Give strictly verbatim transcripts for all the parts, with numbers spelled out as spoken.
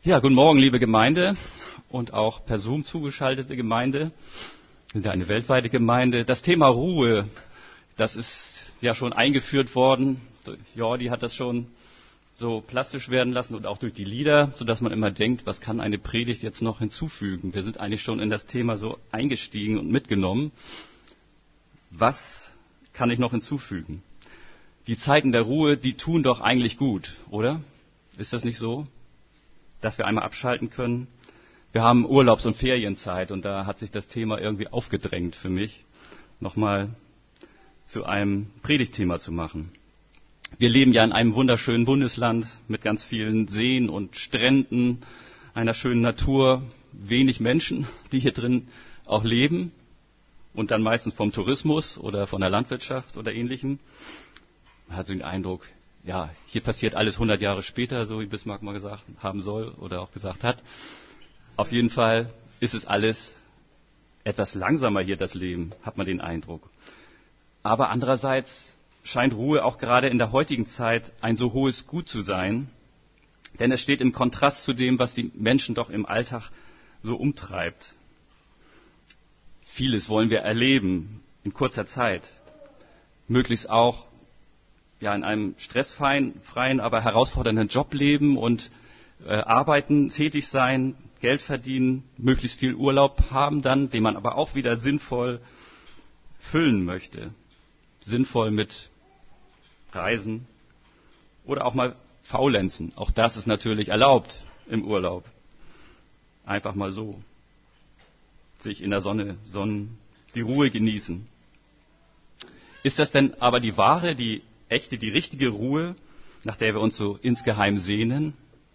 Ja, guten Morgen, liebe Gemeinde und auch per Zoom zugeschaltete Gemeinde. Wir sind ja eine weltweite Gemeinde. Das Thema Ruhe, das ist ja schon eingeführt worden. Jordi hat das schon so plastisch werden lassen und auch durch die Lieder, sodass man immer denkt, was kann eine Predigt jetzt noch hinzufügen? Wir sind eigentlich schon in das Thema so eingestiegen und mitgenommen. Was kann ich noch hinzufügen? Die Zeiten der Ruhe, die tun doch eigentlich gut, oder? Ist das nicht so? Dass wir einmal abschalten können. Wir haben Urlaubs- und Ferienzeit und da hat sich das Thema irgendwie aufgedrängt für mich, nochmal zu einem Predigtthema zu machen. Wir leben ja in einem wunderschönen Bundesland mit ganz vielen Seen und Stränden, einer schönen Natur, wenig Menschen, die hier drin auch leben und dann meistens vom Tourismus oder von der Landwirtschaft oder Ähnlichem. Man hat so den Eindruck, ja, hier passiert alles hundert Jahre später, so wie Bismarck mal gesagt haben soll oder auch gesagt hat. Auf jeden Fall ist es alles etwas langsamer hier, das Leben, hat man den Eindruck. Aber andererseits scheint Ruhe auch gerade in der heutigen Zeit ein so hohes Gut zu sein, denn es steht im Kontrast zu dem, was die Menschen doch im Alltag so umtreibt. Vieles wollen wir erleben in kurzer Zeit, möglichst auch ja, in einem stressfreien, freien, aber herausfordernden Job leben und äh, arbeiten, tätig sein, Geld verdienen, möglichst viel Urlaub haben dann, den man aber auch wieder sinnvoll füllen möchte. Sinnvoll mit Reisen oder auch mal faulenzen. Auch das ist natürlich erlaubt im Urlaub. Einfach mal so. Sich in der Sonne sonnen, die Ruhe genießen. Ist das denn aber die wahre, die echte, die richtige Ruhe, nach der wir uns so insgeheim sehnen?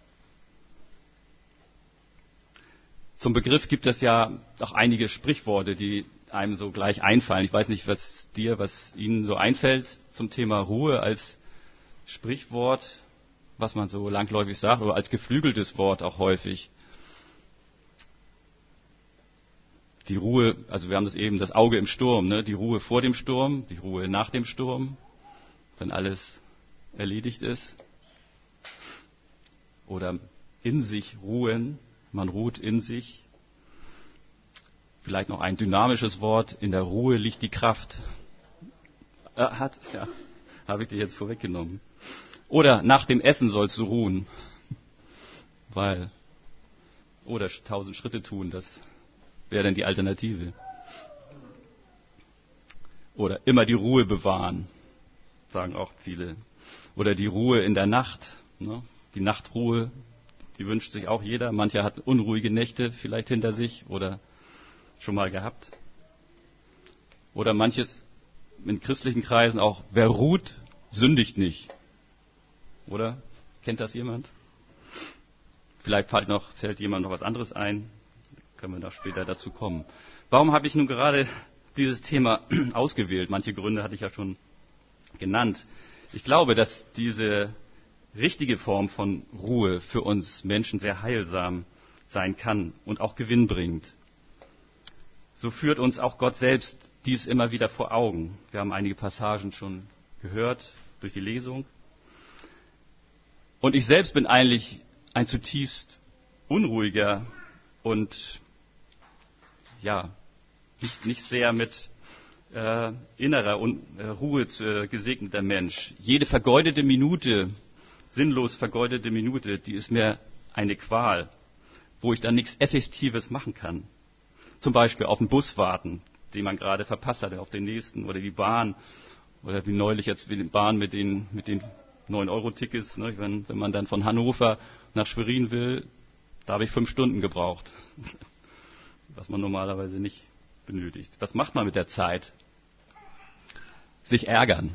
Zum Begriff gibt es ja auch einige Sprichworte, die einem so gleich einfallen. Ich weiß nicht, was dir, was Ihnen so einfällt zum Thema Ruhe als Sprichwort, was man so langläufig sagt, oder als geflügeltes Wort auch häufig. Die Ruhe, also wir haben das eben, das Auge im Sturm, ne? Die Ruhe vor dem Sturm, die Ruhe nach dem Sturm, wenn alles erledigt ist. Oder in sich ruhen, man ruht in sich. Vielleicht noch ein dynamisches Wort, in der Ruhe liegt die Kraft. Äh, hat, ja, habe ich dir jetzt vorweggenommen. Oder nach dem Essen sollst du ruhen. Weil, oder tausend Schritte tun, das wäre dann die Alternative. Oder immer die Ruhe bewahren, sagen auch viele. Oder die Ruhe in der Nacht, ne? Die Nachtruhe, die wünscht sich auch jeder. Mancher hat unruhige Nächte vielleicht hinter sich oder schon mal gehabt. Oder manches in christlichen Kreisen auch, wer ruht, sündigt nicht. Oder? Kennt das jemand? Vielleicht fällt, noch, fällt jemand noch was anderes ein. Können wir noch später dazu kommen. Warum habe ich nun gerade dieses Thema ausgewählt? Manche Gründe hatte ich ja schon genannt. Ich glaube, dass diese richtige Form von Ruhe für uns Menschen sehr heilsam sein kann und auch gewinnbringend. So führt uns auch Gott selbst dies immer wieder vor Augen. Wir haben einige Passagen schon gehört durch die Lesung. Und ich selbst bin eigentlich ein zutiefst unruhiger und ja, nicht, nicht sehr mit äh, innerer Un- äh, Ruhe äh, gesegneter Mensch. Jede vergeudete Minute, sinnlos vergeudete Minute, die ist mir eine Qual, wo ich dann nichts Effektives machen kann. Zum Beispiel auf den Bus warten, den man gerade verpasst hat, auf den nächsten, oder die Bahn, oder wie neulich jetzt die Bahn mit den mit den neun Euro Tickets, ne, wenn, wenn man dann von Hannover nach Schwerin will, da habe ich fünf Stunden gebraucht, was man normalerweise nicht benötigt. Was macht man mit der Zeit? Sich ärgern.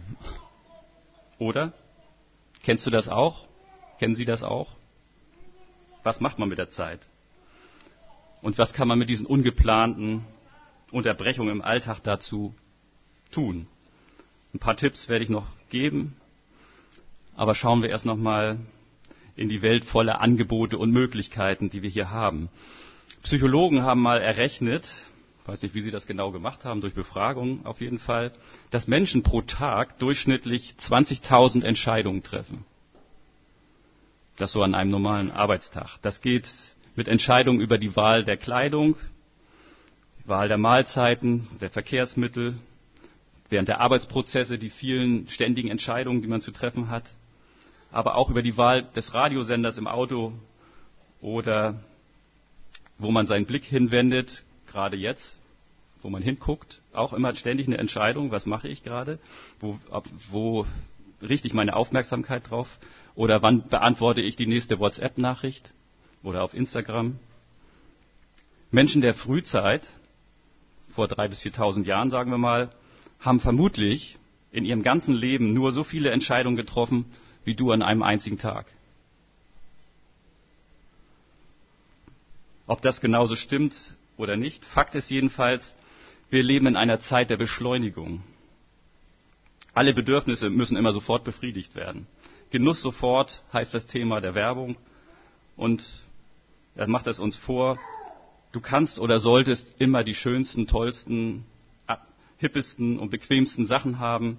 Oder? Kennst du das auch? Kennen Sie das auch? Was macht man mit der Zeit? Und was kann man mit diesen ungeplanten Unterbrechungen im Alltag dazu tun? Ein paar Tipps werde ich noch geben, aber schauen wir erst noch mal in die Welt voller Angebote und Möglichkeiten, die wir hier haben. Psychologen haben mal errechnet, ich weiß nicht, wie sie das genau gemacht haben, durch Befragungen auf jeden Fall, dass Menschen pro Tag durchschnittlich zwanzigtausend Entscheidungen treffen. Das so an einem normalen Arbeitstag. Das geht mit Entscheidungen über die Wahl der Kleidung, die Wahl der Mahlzeiten, der Verkehrsmittel, während der Arbeitsprozesse, die vielen ständigen Entscheidungen, die man zu treffen hat, aber auch über die Wahl des Radiosenders im Auto oder wo man seinen Blick hinwendet, gerade jetzt, wo man hinguckt, auch immer ständig eine Entscheidung, was mache ich gerade, wo, wo richte ich meine Aufmerksamkeit drauf oder wann beantworte ich die nächste WhatsApp-Nachricht oder auf Instagram. Menschen der Frühzeit, vor dreitausend bis viertausend Jahren sagen wir mal, haben vermutlich in ihrem ganzen Leben nur so viele Entscheidungen getroffen, wie du an einem einzigen Tag. Ob das genauso stimmt oder nicht, Fakt ist jedenfalls, wir leben in einer Zeit der Beschleunigung. Alle Bedürfnisse müssen immer sofort befriedigt werden. Genuss sofort heißt das Thema der Werbung und er macht es uns vor, du kannst oder solltest immer die schönsten, tollsten, hippesten und bequemsten Sachen haben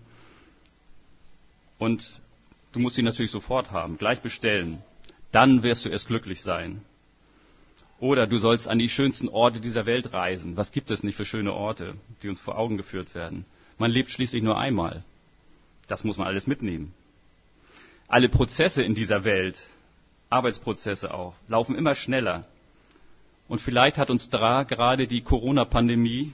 und du musst sie natürlich sofort haben, gleich bestellen. Dann wirst du erst glücklich sein. Oder du sollst an die schönsten Orte dieser Welt reisen. Was gibt es nicht für schöne Orte, die uns vor Augen geführt werden? Man lebt schließlich nur einmal. Das muss man alles mitnehmen. Alle Prozesse in dieser Welt, Arbeitsprozesse auch, laufen immer schneller. Und vielleicht hat uns da gerade die Corona-Pandemie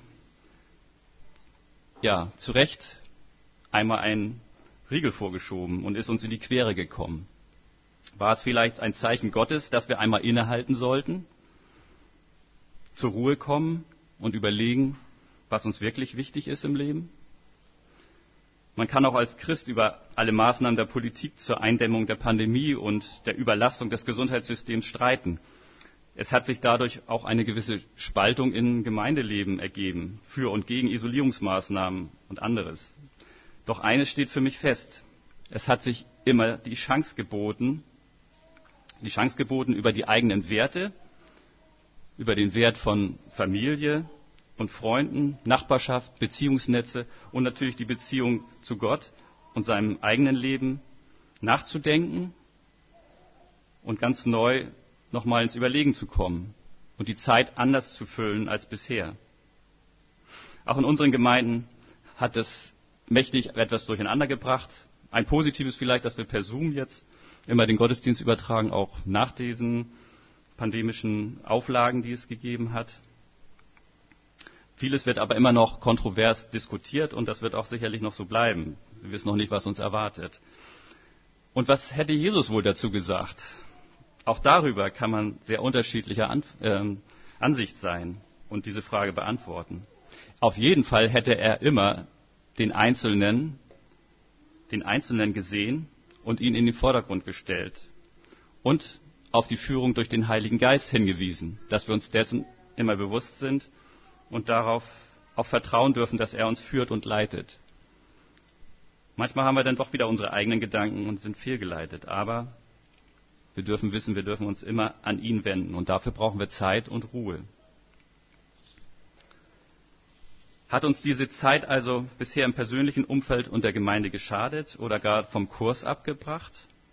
ja zu Recht einmal einen Riegel vorgeschoben und ist uns in die Quere gekommen. War es vielleicht ein Zeichen Gottes, dass wir einmal innehalten sollten, zur Ruhe kommen und überlegen, was uns wirklich wichtig ist im Leben? Man kann auch als Christ über alle Maßnahmen der Politik zur Eindämmung der Pandemie und der Überlastung des Gesundheitssystems streiten. Es hat sich dadurch auch eine gewisse Spaltung im Gemeindeleben ergeben, für und gegen Isolierungsmaßnahmen und anderes. Doch eines steht für mich fest. Es hat sich immer die Chance geboten, die Chance geboten, über die eigenen Werte, über den Wert von Familie und Freunden, Nachbarschaft, Beziehungsnetze und natürlich die Beziehung zu Gott und seinem eigenen Leben nachzudenken und ganz neu nochmal ins Überlegen zu kommen und die Zeit anders zu füllen als bisher. Auch in unseren Gemeinden hat es mächtig etwas durcheinander gebracht. Ein positives vielleicht, dass wir per Zoom jetzt immer den Gottesdienst übertragen, auch nach diesen pandemischen Auflagen, die es gegeben hat. Vieles wird aber immer noch kontrovers diskutiert und das wird auch sicherlich noch so bleiben. Wir wissen noch nicht, was uns erwartet. Und was hätte Jesus wohl dazu gesagt? Auch darüber kann man sehr unterschiedlicher An- äh, Ansicht sein und diese Frage beantworten. Auf jeden Fall hätte er immer den Einzelnen, den Einzelnen gesehen und ihn in den Vordergrund gestellt und auf die Führung durch den Heiligen Geist hingewiesen, dass wir uns dessen immer bewusst sind und darauf auch vertrauen dürfen, dass er uns führt und leitet. Manchmal haben wir dann doch wieder unsere eigenen Gedanken und sind fehlgeleitet, aber wir dürfen wissen, wir dürfen uns immer an ihn wenden und dafür brauchen wir Zeit und Ruhe. Hat uns diese Zeit also bisher im persönlichen Umfeld und der Gemeinde geschadet oder gar vom Kurs abgebracht?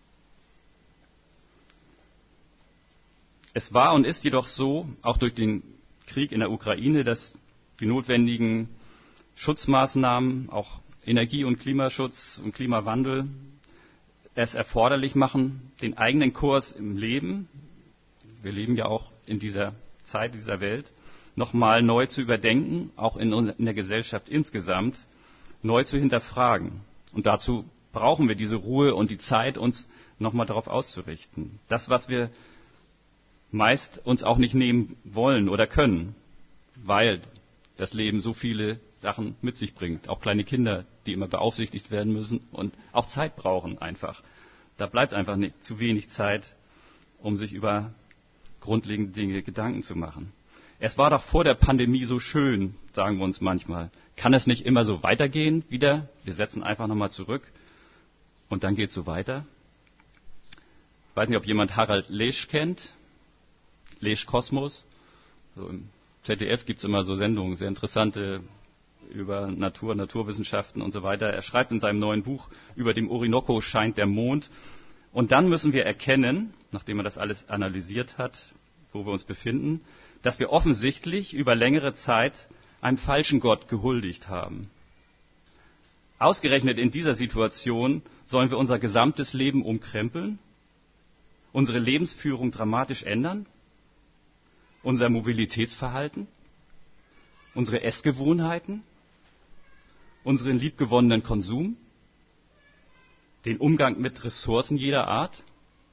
Es war und ist jedoch so, auch durch den Krieg in der Ukraine, dass die notwendigen Schutzmaßnahmen, auch Energie- und Klimaschutz und Klimawandel, es erforderlich machen, den eigenen Kurs im Leben, wir leben ja auch in dieser Zeit, dieser Welt, nochmal neu zu überdenken, auch in, in der Gesellschaft insgesamt, neu zu hinterfragen. Und dazu brauchen wir diese Ruhe und die Zeit, uns nochmal darauf auszurichten. Das, was wir meist uns auch nicht nehmen wollen oder können, weil das Leben so viele Sachen mit sich bringt. Auch kleine Kinder, die immer beaufsichtigt werden müssen und auch Zeit brauchen einfach. Da bleibt einfach nicht zu wenig Zeit, um sich über grundlegende Dinge Gedanken zu machen. Es war doch vor der Pandemie so schön, sagen wir uns manchmal. Kann es nicht immer so weitergehen wieder? Wir setzen einfach nochmal zurück und dann geht es so weiter. Ich weiß nicht, ob jemand Harald Lesch kennt. Lesch Kosmos. So im Z D F gibt es immer so Sendungen, sehr interessante über Natur, Naturwissenschaften und so weiter. Er schreibt in seinem neuen Buch, über dem Orinoco scheint der Mond. Und dann müssen wir erkennen, nachdem man das alles analysiert hat, wo wir uns befinden, dass wir offensichtlich über längere Zeit einem falschen Gott gehuldigt haben. Ausgerechnet in dieser Situation sollen wir unser gesamtes Leben umkrempeln, unsere Lebensführung dramatisch ändern, unser Mobilitätsverhalten, unsere Essgewohnheiten, unseren liebgewonnenen Konsum, den Umgang mit Ressourcen jeder Art.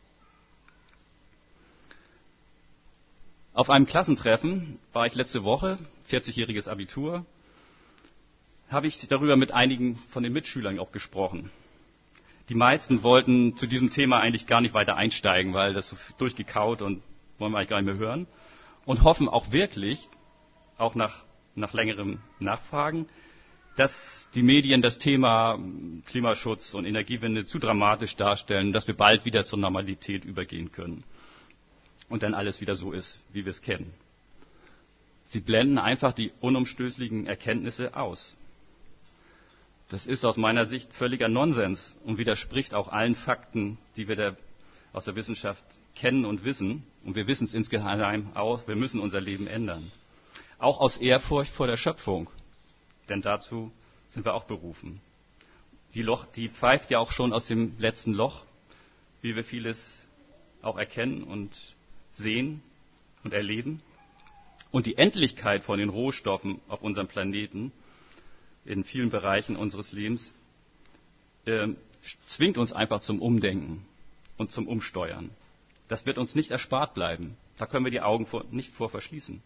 Auf einem Klassentreffen war ich letzte Woche, vierzigjähriges Abitur, habe ich darüber mit einigen von den Mitschülern auch gesprochen. Die meisten wollten zu diesem Thema eigentlich gar nicht weiter einsteigen, weil das so durchgekaut und wollen wir eigentlich gar nicht mehr hören. Und hoffen auch wirklich, auch nach, nach längerem Nachfragen, dass die Medien das Thema Klimaschutz und Energiewende zu dramatisch darstellen, dass wir bald wieder zur Normalität übergehen können. Und dann alles wieder so ist, wie wir es kennen. Sie blenden einfach die unumstößlichen Erkenntnisse aus. Das ist aus meiner Sicht völliger Nonsens und widerspricht auch allen Fakten, die wir der, aus der Wissenschaft kennen und wissen. Und wir wissen es insgeheim auch, wir müssen unser Leben ändern. Auch aus Ehrfurcht vor der Schöpfung. Denn dazu sind wir auch berufen. Die, Loch, die pfeift ja auch schon aus dem letzten Loch, wie wir vieles auch erkennen und sehen und erleben. Und die Endlichkeit von den Rohstoffen auf unserem Planeten in vielen Bereichen unseres Lebens äh, zwingt uns einfach zum Umdenken und zum Umsteuern. Das wird uns nicht erspart bleiben. Da können wir die Augen vor, nicht vor verschließen.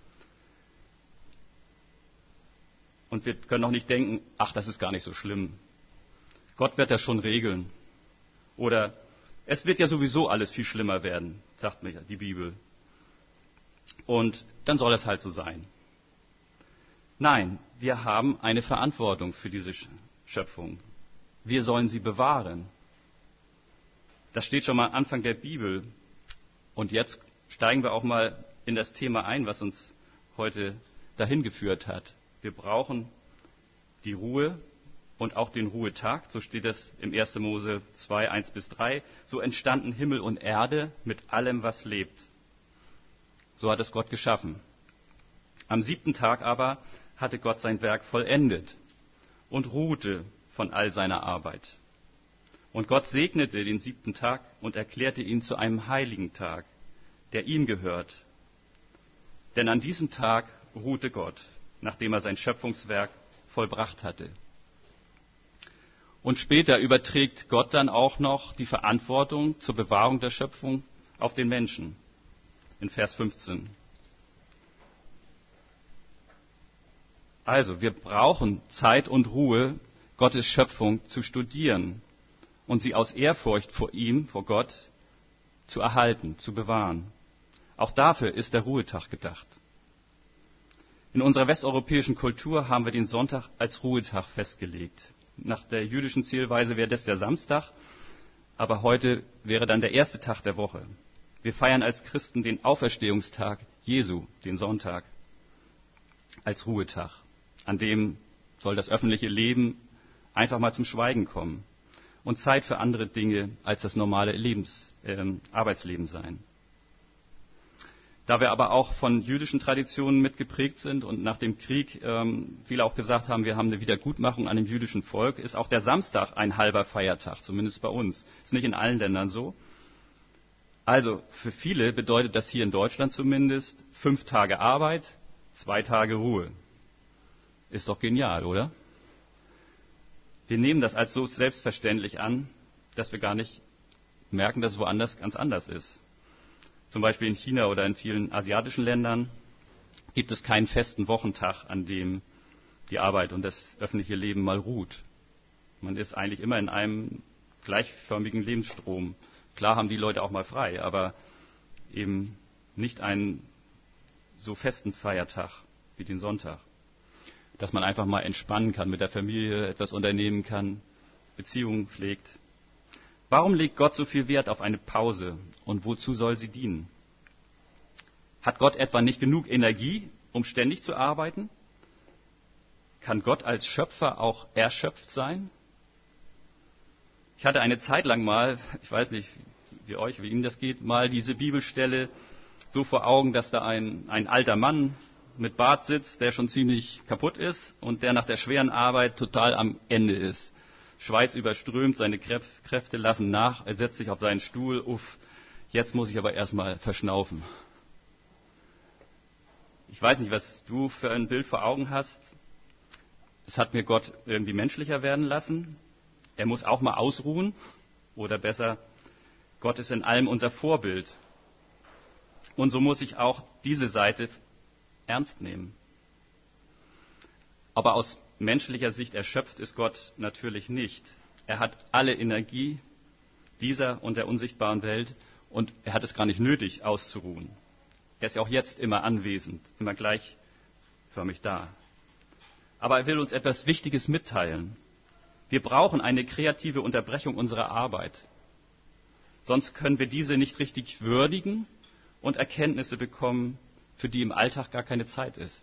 Und wir können auch nicht denken, ach, das ist gar nicht so schlimm. Gott wird das schon regeln. Oder es wird ja sowieso alles viel schlimmer werden, sagt mir die Bibel. Und dann soll es halt so sein. Nein, wir haben eine Verantwortung für diese Schöpfung. Wir sollen sie bewahren. Das steht schon mal am Anfang der Bibel. Und jetzt steigen wir auch mal in das Thema ein, was uns heute dahin geführt hat. Wir brauchen die Ruhe und auch den Ruhetag, so steht es im ersten Mose zwei, eins bis drei. So entstanden Himmel und Erde mit allem, was lebt. So hat es Gott geschaffen. Am siebten Tag aber hatte Gott sein Werk vollendet und ruhte von all seiner Arbeit. Und Gott segnete den siebten Tag und erklärte ihn zu einem heiligen Tag, der ihm gehört. Denn an diesem Tag ruhte Gott, nachdem er sein Schöpfungswerk vollbracht hatte. Und später überträgt Gott dann auch noch die Verantwortung zur Bewahrung der Schöpfung auf den Menschen. In Vers fünfzehn. Also, wir brauchen Zeit und Ruhe, Gottes Schöpfung zu studieren und sie aus Ehrfurcht vor ihm, vor Gott, zu erhalten, zu bewahren. Auch dafür ist der Ruhetag gedacht. In unserer westeuropäischen Kultur haben wir den Sonntag als Ruhetag festgelegt. Nach der jüdischen Zählweise wäre das der Samstag, aber heute wäre dann der erste Tag der Woche. Wir feiern als Christen den Auferstehungstag Jesu, den Sonntag, als Ruhetag. An dem soll das öffentliche Leben einfach mal zum Schweigen kommen und Zeit für andere Dinge als das normale Lebens, äh, Arbeitsleben sein. Da wir aber auch von jüdischen Traditionen mitgeprägt sind und nach dem Krieg ähm, viele auch gesagt haben, wir haben eine Wiedergutmachung an dem jüdischen Volk, ist auch der Samstag ein halber Feiertag, zumindest bei uns. Ist nicht in allen Ländern so. Also für viele bedeutet das hier in Deutschland zumindest fünf Tage Arbeit, zwei Tage Ruhe. Ist doch genial, oder? Wir nehmen das als so selbstverständlich an, dass wir gar nicht merken, dass es woanders ganz anders ist. Zum Beispiel in China oder in vielen asiatischen Ländern gibt es keinen festen Wochentag, an dem die Arbeit und das öffentliche Leben mal ruht. Man ist eigentlich immer in einem gleichförmigen Lebensstrom. Klar haben die Leute auch mal frei, aber eben nicht einen so festen Feiertag wie den Sonntag. Dass man einfach mal entspannen kann, mit der Familie etwas unternehmen kann, Beziehungen pflegt. Warum legt Gott so viel Wert auf eine Pause und wozu soll sie dienen? Hat Gott etwa nicht genug Energie, um ständig zu arbeiten? Kann Gott als Schöpfer auch erschöpft sein? Ich hatte eine Zeit lang mal, ich weiß nicht, wie euch, wie Ihnen das geht, mal diese Bibelstelle so vor Augen, dass da ein, ein alter Mann mit Bart sitzt, der schon ziemlich kaputt ist und der nach der schweren Arbeit total am Ende ist. Schweiß überströmt, seine Kräfte lassen nach, er setzt sich auf seinen Stuhl, uff, jetzt muss ich aber erstmal verschnaufen. Ich weiß nicht, was du für ein Bild vor Augen hast. Es hat mir Gott irgendwie menschlicher werden lassen. Er muss auch mal ausruhen. Oder besser, Gott ist in allem unser Vorbild. Und so muss ich auch diese Seite ernst nehmen. Aber aus menschlicher Sicht erschöpft ist Gott natürlich nicht. Er hat alle Energie dieser und der unsichtbaren Welt und er hat es gar nicht nötig, auszuruhen. Er ist ja auch jetzt immer anwesend, immer gleichförmig da. Aber er will uns etwas Wichtiges mitteilen. Wir brauchen eine kreative Unterbrechung unserer Arbeit. Sonst können wir diese nicht richtig würdigen und Erkenntnisse bekommen, für die im Alltag gar keine Zeit ist.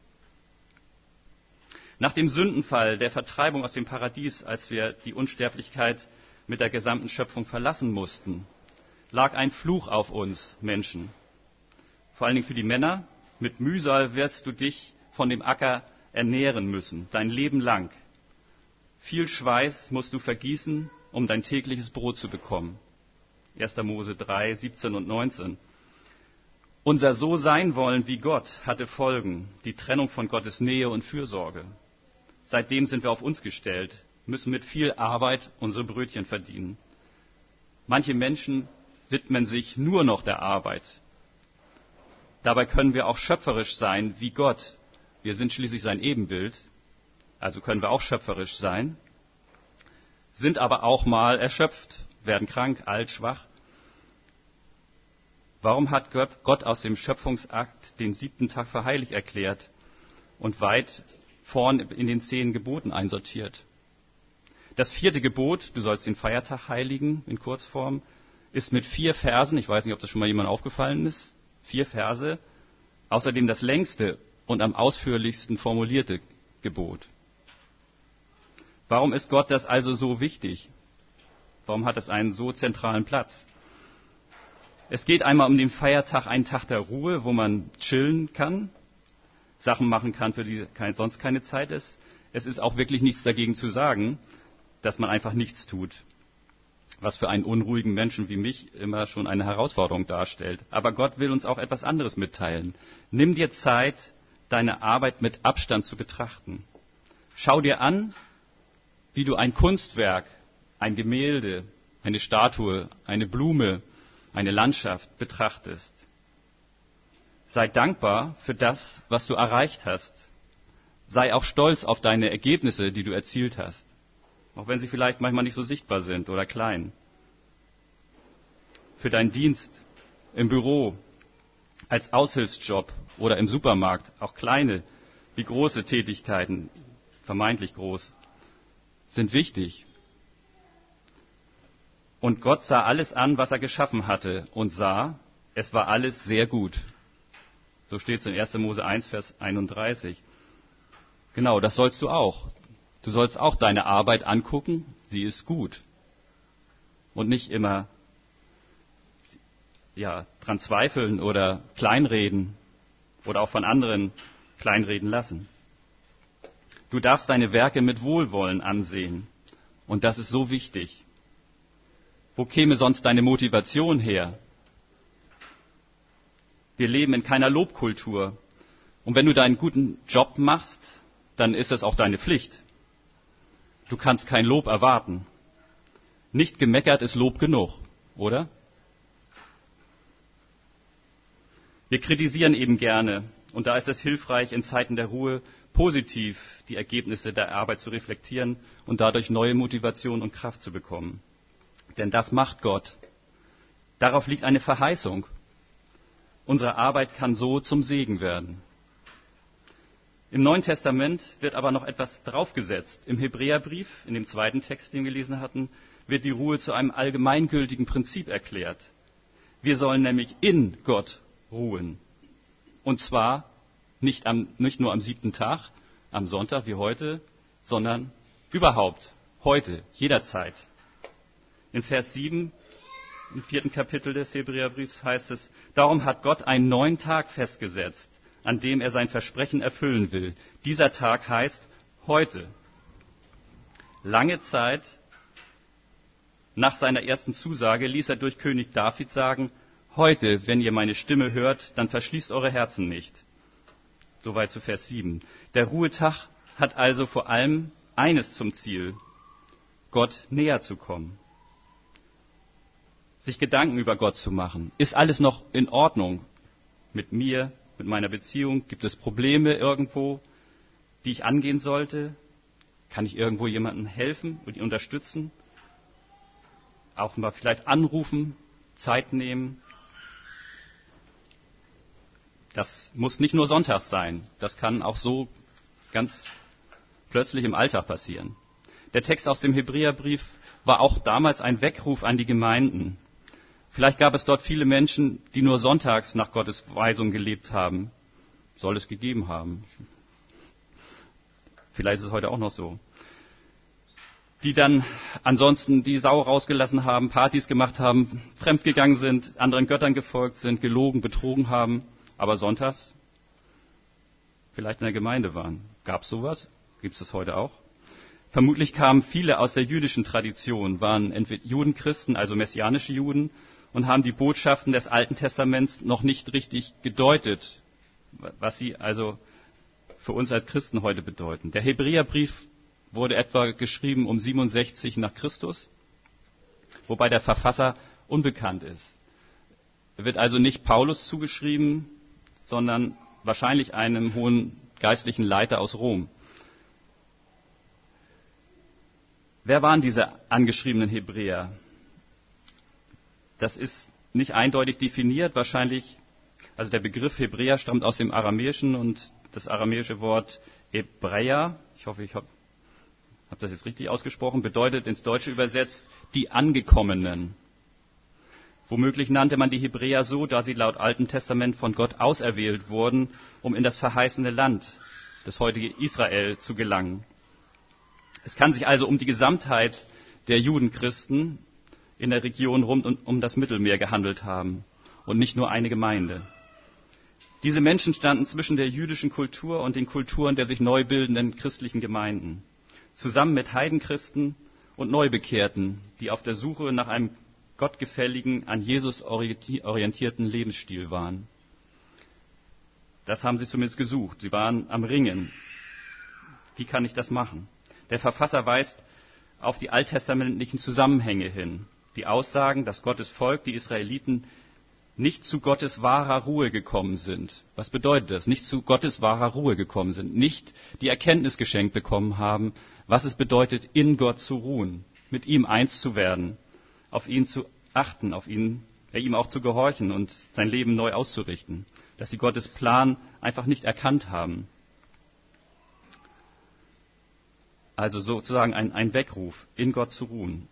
Nach dem Sündenfall, der Vertreibung aus dem Paradies, als wir die Unsterblichkeit mit der gesamten Schöpfung verlassen mussten, lag ein Fluch auf uns Menschen. Vor allen Dingen für die Männer. Mit Mühsal wirst du dich von dem Acker ernähren müssen, dein Leben lang. Viel Schweiß musst du vergießen, um dein tägliches Brot zu bekommen. erster Mose drei, siebzehn und neunzehn. Unser So-Sein-Wollen wie Gott hatte Folgen, die Trennung von Gottes Nähe und Fürsorge. Seitdem sind wir auf uns gestellt, müssen mit viel Arbeit unsere Brötchen verdienen. Manche Menschen widmen sich nur noch der Arbeit. Dabei können wir auch schöpferisch sein wie Gott. Wir sind schließlich sein Ebenbild, also können wir auch schöpferisch sein, sind aber auch mal erschöpft, werden krank, alt, schwach. Warum hat Gott aus dem Schöpfungsakt den siebten Tag für heilig erklärt und weit vorn in den zehn Geboten einsortiert? Das vierte Gebot, du sollst den Feiertag heiligen, in Kurzform, ist mit vier Versen, ich weiß nicht, ob das schon mal jemandem aufgefallen ist, vier Verse, außerdem das längste und am ausführlichsten formulierte Gebot. Warum ist Gott das also so wichtig? Warum hat es einen so zentralen Platz? Es geht einmal um den Feiertag, einen Tag der Ruhe, wo man chillen kann, Sachen machen kann, für die sonst keine Zeit ist. Es ist auch wirklich nichts dagegen zu sagen, dass man einfach nichts tut, was für einen unruhigen Menschen wie mich immer schon eine Herausforderung darstellt. Aber Gott will uns auch etwas anderes mitteilen. Nimm dir Zeit, deine Arbeit mit Abstand zu betrachten. Schau dir an, wie du ein Kunstwerk, ein Gemälde, eine Statue, eine Blume, eine Landschaft betrachtest. Sei dankbar für das, was du erreicht hast. Sei auch stolz auf deine Ergebnisse, die du erzielt hast, auch wenn sie vielleicht manchmal nicht so sichtbar sind oder klein. Für deinen Dienst im Büro, als Aushilfsjob oder im Supermarkt, auch kleine wie große Tätigkeiten, vermeintlich groß, sind wichtig. Und Gott sah alles an, was er geschaffen hatte, und sah, es war alles sehr gut. So steht es in erster Mose eins, Vers einunddreißig. Genau, das sollst du auch. Du sollst auch deine Arbeit angucken, sie ist gut. Und nicht immer ja, dran zweifeln oder kleinreden oder auch von anderen kleinreden lassen. Du darfst deine Werke mit Wohlwollen ansehen. Und das ist so wichtig. Wo käme sonst deine Motivation her? Wir leben in keiner Lobkultur. Und wenn du deinen guten Job machst, dann ist es auch deine Pflicht. Du kannst kein Lob erwarten. Nicht gemeckert ist Lob genug, oder? Wir kritisieren eben gerne. Und da ist es hilfreich, in Zeiten der Ruhe positiv die Ergebnisse der Arbeit zu reflektieren und dadurch neue Motivation und Kraft zu bekommen. Denn das macht Gott. Darauf liegt eine Verheißung. Unsere Arbeit kann so zum Segen werden. Im Neuen Testament wird aber noch etwas draufgesetzt. Im Hebräerbrief, in dem zweiten Text, den wir gelesen hatten, wird die Ruhe zu einem allgemeingültigen Prinzip erklärt. Wir sollen nämlich in Gott ruhen. Und zwar nicht, am, nicht nur am siebten Tag, am Sonntag wie heute, sondern überhaupt, heute, jederzeit. In Vers sieben, im vierten Kapitel des Hebräerbriefs heißt es, darum hat Gott einen neuen Tag festgesetzt, an dem er sein Versprechen erfüllen will. Dieser Tag heißt heute. Lange Zeit nach seiner ersten Zusage ließ er durch König David sagen, heute, wenn ihr meine Stimme hört, dann verschließt eure Herzen nicht. Soweit zu Vers sieben. Der Ruhetag hat also vor allem eines zum Ziel, Gott näher zu kommen. Sich Gedanken über Gott zu machen. Ist alles noch in Ordnung mit mir, mit meiner Beziehung? Gibt es Probleme irgendwo, die ich angehen sollte? Kann ich irgendwo jemandem helfen und ihn unterstützen? Auch mal vielleicht anrufen, Zeit nehmen. Das muss nicht nur sonntags sein. Das kann auch so ganz plötzlich im Alltag passieren. Der Text aus dem Hebräerbrief war auch damals ein Weckruf an die Gemeinden. Vielleicht gab es dort viele Menschen, die nur sonntags nach Gottes Weisung gelebt haben. Soll es gegeben haben. Vielleicht ist es heute auch noch so. Die dann ansonsten die Sau rausgelassen haben, Partys gemacht haben, fremdgegangen sind, anderen Göttern gefolgt sind, gelogen, betrogen haben, aber sonntags vielleicht in der Gemeinde waren. Gab es sowas? Gibt es das heute auch? Vermutlich kamen viele aus der jüdischen Tradition, waren entweder Judenchristen, also messianische Juden, und haben die Botschaften des Alten Testaments noch nicht richtig gedeutet, was sie also für uns als Christen heute bedeuten. Der Hebräerbrief wurde etwa geschrieben um siebenundsechzig nach Christus, wobei der Verfasser unbekannt ist. Er wird also nicht Paulus zugeschrieben, sondern wahrscheinlich einem hohen geistlichen Leiter aus Rom. Wer waren diese angeschriebenen Hebräer? Das ist nicht eindeutig definiert. Wahrscheinlich, also der Begriff Hebräer stammt aus dem Aramäischen und das aramäische Wort Hebräer, ich hoffe, ich habe hab das jetzt richtig ausgesprochen, bedeutet ins Deutsche übersetzt die Angekommenen. Womöglich nannte man die Hebräer so, da sie laut Alten Testament von Gott auserwählt wurden, um in das verheißene Land, das heutige Israel, zu gelangen. Es kann sich also um die Gesamtheit der Judenchristen in der Region rund um das Mittelmeer gehandelt haben und nicht nur eine Gemeinde. Diese Menschen standen zwischen der jüdischen Kultur und den Kulturen der sich neu bildenden christlichen Gemeinden, zusammen mit Heidenchristen und Neubekehrten, die auf der Suche nach einem gottgefälligen, an Jesus orientierten Lebensstil waren. Das haben sie zumindest gesucht. Sie waren am Ringen. Wie kann ich das machen? Der Verfasser weist auf die alttestamentlichen Zusammenhänge hin. Die Aussagen, dass Gottes Volk, die Israeliten, nicht zu Gottes wahrer Ruhe gekommen sind. Was bedeutet das? Nicht zu Gottes wahrer Ruhe gekommen sind. Nicht die Erkenntnis geschenkt bekommen haben, was es bedeutet, in Gott zu ruhen, mit ihm eins zu werden, auf ihn zu achten, auf ihn, ja, ihm auch zu gehorchen und sein Leben neu auszurichten. Dass sie Gottes Plan einfach nicht erkannt haben. Also sozusagen ein, ein Weckruf, in Gott zu ruhen.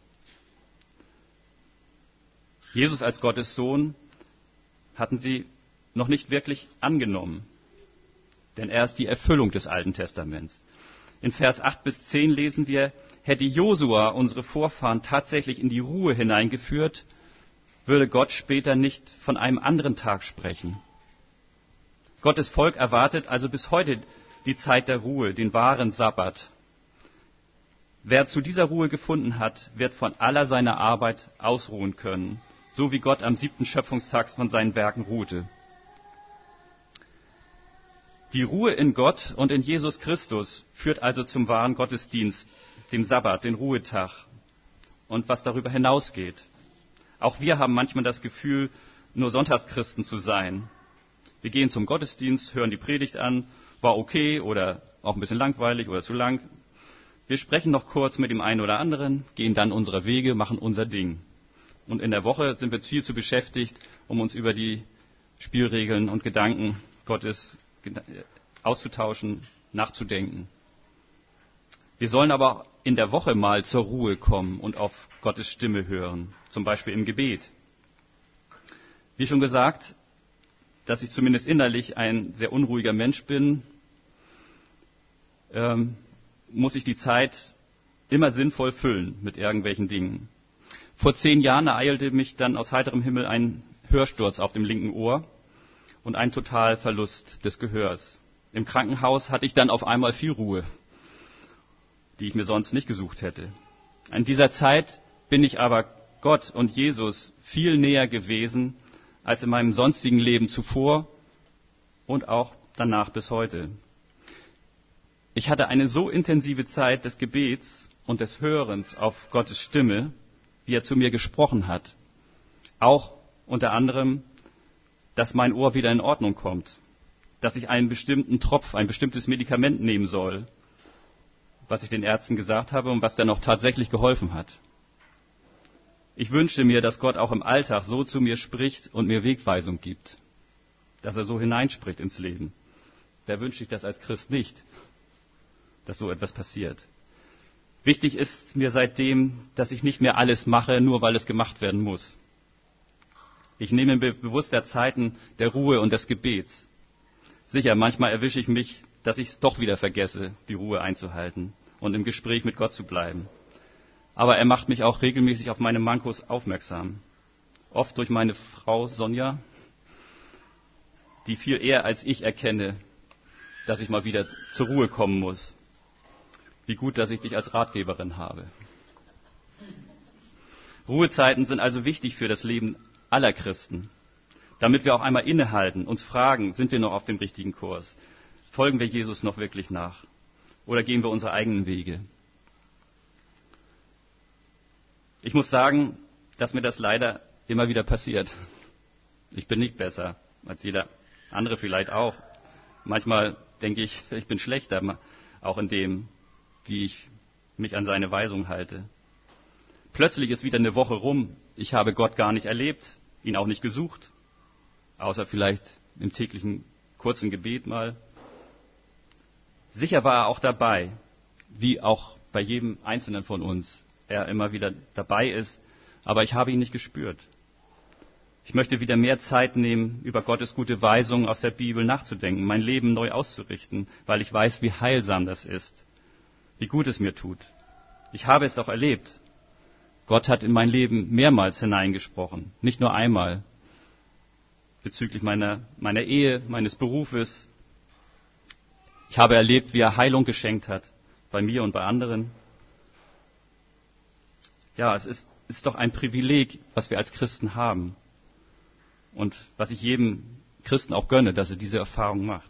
Jesus als Gottes Sohn hatten sie noch nicht wirklich angenommen, denn er ist die Erfüllung des Alten Testaments. In Vers acht bis zehn lesen wir, hätte Josua unsere Vorfahren tatsächlich in die Ruhe hineingeführt, würde Gott später nicht von einem anderen Tag sprechen. Gottes Volk erwartet also bis heute die Zeit der Ruhe, den wahren Sabbat. Wer zu dieser Ruhe gefunden hat, wird von aller seiner Arbeit ausruhen können, so wie Gott am siebten Schöpfungstag von seinen Werken ruhte. Die Ruhe in Gott und in Jesus Christus führt also zum wahren Gottesdienst, dem Sabbat, den Ruhetag und was darüber hinausgeht. Auch wir haben manchmal das Gefühl, nur Sonntagschristen zu sein. Wir gehen zum Gottesdienst, hören die Predigt an, war okay oder auch ein bisschen langweilig oder zu lang. Wir sprechen noch kurz mit dem einen oder anderen, gehen dann unsere Wege, machen unser Ding. Und in der Woche sind wir viel zu beschäftigt, um uns über die Spielregeln und Gedanken Gottes auszutauschen, nachzudenken. Wir sollen aber in der Woche mal zur Ruhe kommen und auf Gottes Stimme hören, zum Beispiel im Gebet. Wie schon gesagt, dass ich zumindest innerlich ein sehr unruhiger Mensch bin, ähm, muss ich die Zeit immer sinnvoll füllen mit irgendwelchen Dingen. Vor zehn Jahren ereilte mich dann aus heiterem Himmel ein Hörsturz auf dem linken Ohr und ein Totalverlust des Gehörs. Im Krankenhaus hatte ich dann auf einmal viel Ruhe, die ich mir sonst nicht gesucht hätte. In dieser Zeit bin ich aber Gott und Jesus viel näher gewesen als in meinem sonstigen Leben zuvor und auch danach bis heute. Ich hatte eine so intensive Zeit des Gebets und des Hörens auf Gottes Stimme, wie er zu mir gesprochen hat. Auch unter anderem, dass mein Ohr wieder in Ordnung kommt, dass ich einen bestimmten Tropf, ein bestimmtes Medikament nehmen soll, was ich den Ärzten gesagt habe und was dann auch tatsächlich geholfen hat. Ich wünschte mir, dass Gott auch im Alltag so zu mir spricht und mir Wegweisung gibt, dass er so hineinspricht ins Leben. Wer wünscht sich das als Christ nicht, dass so etwas passiert? Wichtig ist mir seitdem, dass ich nicht mehr alles mache, nur weil es gemacht werden muss. Ich nehme mir bewusster Zeiten der Ruhe und des Gebets. Sicher, manchmal erwische ich mich, dass ich es doch wieder vergesse, die Ruhe einzuhalten und im Gespräch mit Gott zu bleiben. Aber er macht mich auch regelmäßig auf meine Mankos aufmerksam. Oft durch meine Frau Sonja, die viel eher als ich erkenne, dass ich mal wieder zur Ruhe kommen muss. Wie gut, dass ich dich als Ratgeberin habe. Ruhezeiten sind also wichtig für das Leben aller Christen, damit wir auch einmal innehalten, uns fragen, sind wir noch auf dem richtigen Kurs? Folgen wir Jesus noch wirklich nach? Oder gehen wir unsere eigenen Wege? Ich muss sagen, dass mir das leider immer wieder passiert. Ich bin nicht besser als jeder andere vielleicht auch. Manchmal denke ich, ich bin schlechter, auch in dem, wie ich mich an seine Weisung halte. Plötzlich ist wieder eine Woche rum. Ich habe Gott gar nicht erlebt, ihn auch nicht gesucht, außer vielleicht im täglichen kurzen Gebet mal. Sicher war er auch dabei, wie auch bei jedem Einzelnen von uns er immer wieder dabei ist, aber ich habe ihn nicht gespürt. Ich möchte wieder mehr Zeit nehmen, über Gottes gute Weisungen aus der Bibel nachzudenken, mein Leben neu auszurichten, weil ich weiß, wie heilsam das ist, wie gut es mir tut. Ich habe es auch erlebt. Gott hat in mein Leben mehrmals hineingesprochen, nicht nur einmal, bezüglich meiner, meiner Ehe, meines Berufes. Ich habe erlebt, wie er Heilung geschenkt hat, bei mir und bei anderen. Ja, es ist, ist doch ein Privileg, was wir als Christen haben. Und was ich jedem Christen auch gönne, dass er diese Erfahrung macht.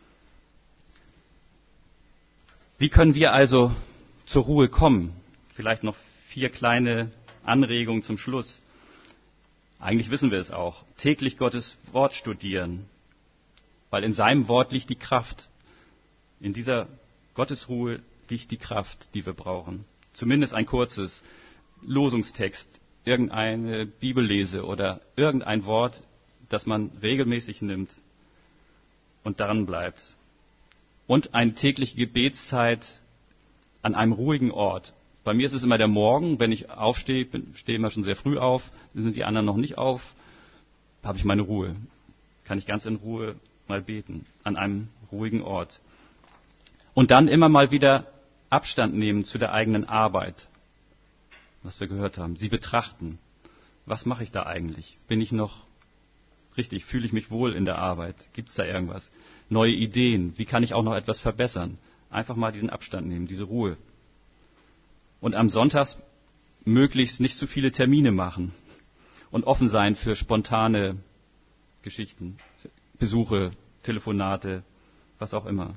Wie können wir also zur Ruhe kommen? Vielleicht noch vier kleine Anregungen zum Schluss. Eigentlich wissen wir es auch. Täglich Gottes Wort studieren, weil in seinem Wort liegt die Kraft. In dieser Gottesruhe liegt die Kraft, die wir brauchen. Zumindest ein kurzes Losungstext, irgendeine Bibellese oder irgendein Wort, das man regelmäßig nimmt und daran bleibt. Und eine tägliche Gebetszeit an einem ruhigen Ort. Bei mir ist es immer der Morgen, wenn ich aufstehe, bin, stehe immer schon sehr früh auf, dann sind die anderen noch nicht auf, habe ich meine Ruhe. Kann ich ganz in Ruhe mal beten, an einem ruhigen Ort. Und dann immer mal wieder Abstand nehmen zu der eigenen Arbeit, was wir gehört haben. Sie betrachten, was mache ich da eigentlich? Bin ich noch richtig? Fühle ich mich wohl in der Arbeit? Gibt es da irgendwas? Neue Ideen? Wie kann ich auch noch etwas verbessern? Einfach mal diesen Abstand nehmen, diese Ruhe. Und am Sonntag möglichst nicht zu viele Termine machen und offen sein für spontane Geschichten, Besuche, Telefonate, was auch immer.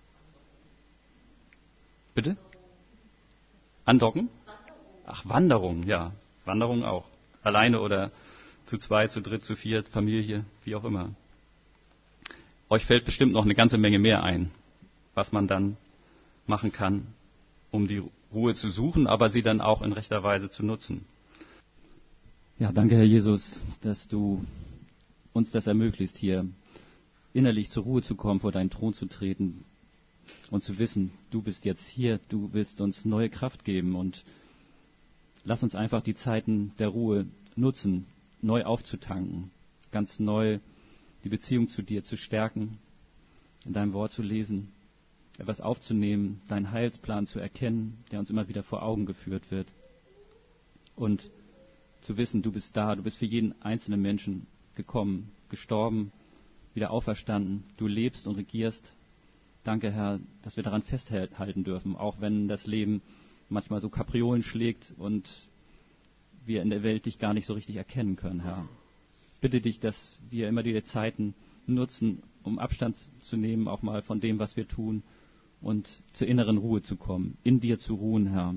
Bitte? Andocken? Ach, Wanderung, ja. Wanderung auch. Alleine oder zu zweit, zu dritt, zu viert, Familie, wie auch immer. Euch fällt bestimmt noch eine ganze Menge mehr ein, was man dann machen kann, um die Ruhe zu suchen, aber sie dann auch in rechter Weise zu nutzen. Ja, danke, Herr Jesus, dass du uns das ermöglicht, hier innerlich zur Ruhe zu kommen, vor deinen Thron zu treten und zu wissen, du bist jetzt hier, du willst uns neue Kraft geben und lass uns einfach die Zeiten der Ruhe nutzen, neu aufzutanken, ganz neu die Beziehung zu dir zu stärken, in deinem Wort zu lesen, etwas aufzunehmen, deinen Heilsplan zu erkennen, der uns immer wieder vor Augen geführt wird. Und zu wissen, du bist da, du bist für jeden einzelnen Menschen gekommen, gestorben, wieder auferstanden, du lebst und regierst. Danke, Herr, dass wir daran festhalten dürfen, auch wenn das Leben manchmal so Kapriolen schlägt und wir in der Welt dich gar nicht so richtig erkennen können, Herr. Bitte dich, dass wir immer die Zeiten nutzen, um Abstand zu nehmen, auch mal von dem, was wir tun, und zur inneren Ruhe zu kommen, in dir zu ruhen, Herr.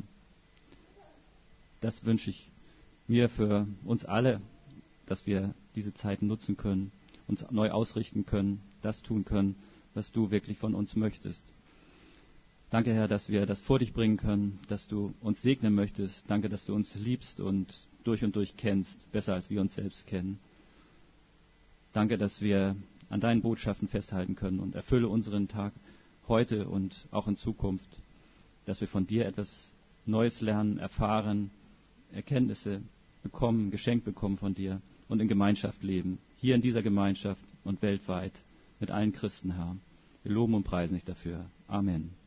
Das wünsche ich mir für uns alle, dass wir diese Zeiten nutzen können, uns neu ausrichten können, das tun können, was du wirklich von uns möchtest. Danke, Herr, dass wir das vor dich bringen können, dass du uns segnen möchtest. Danke, dass du uns liebst und durch und durch kennst, besser als wir uns selbst kennen. Danke, dass wir an deinen Botschaften festhalten können, und erfülle unseren Tag heute und auch in Zukunft, dass wir von dir etwas Neues lernen, erfahren, Erkenntnisse bekommen, geschenkt bekommen von dir und in Gemeinschaft leben. Hier in dieser Gemeinschaft und weltweit mit allen Christen, Herr. Wir loben und preisen dich dafür. Amen.